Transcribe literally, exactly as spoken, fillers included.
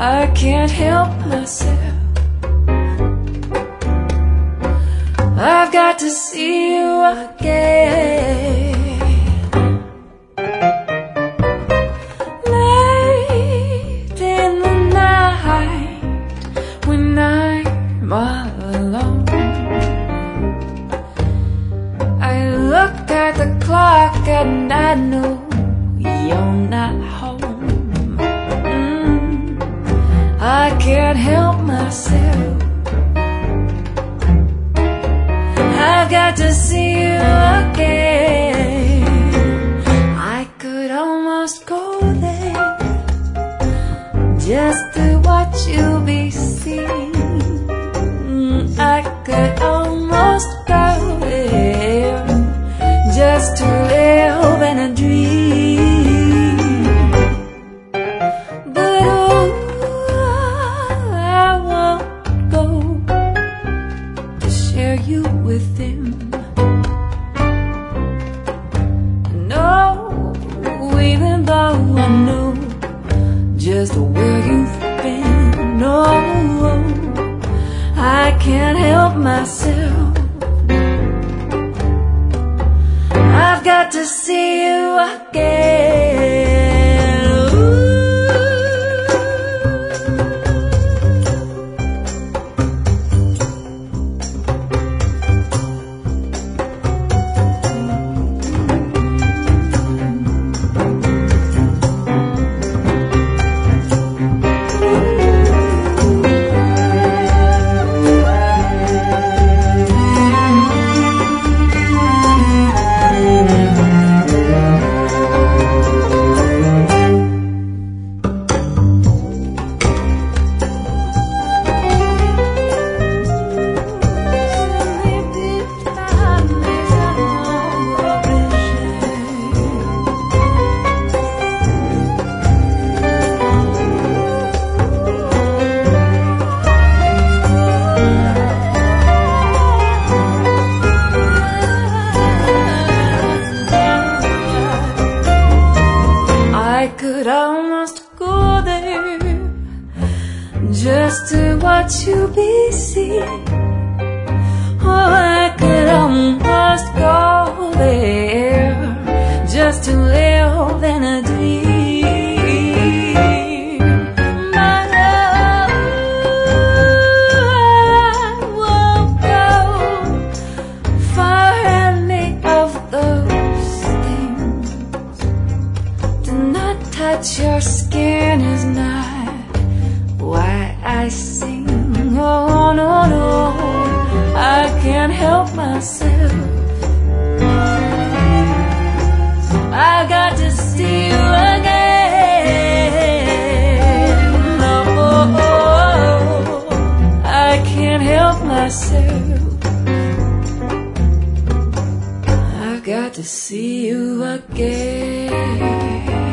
I can't help myself. I've got to see you again. Late in the night when I'm all alone, I look at the clock and I know you're not home. mm. I can't help myself. I've got to see you again. I could almost go there just to watch you be seen. I could almost go there just to live in a dream. But oh, I won't go to share you with him. No, even though I know just where you've been. No, I can't help myself. I've got to see you again. I could almost go there just to watch you be seen. Oh, I could almost go there just to live in a dream. But oh, I won't go for any of those things. Do not touch your skin is not why I sing. Oh no, no, I can't help myself. I got to see you again. Oh, oh, oh, I can't help myself. I got to see you again.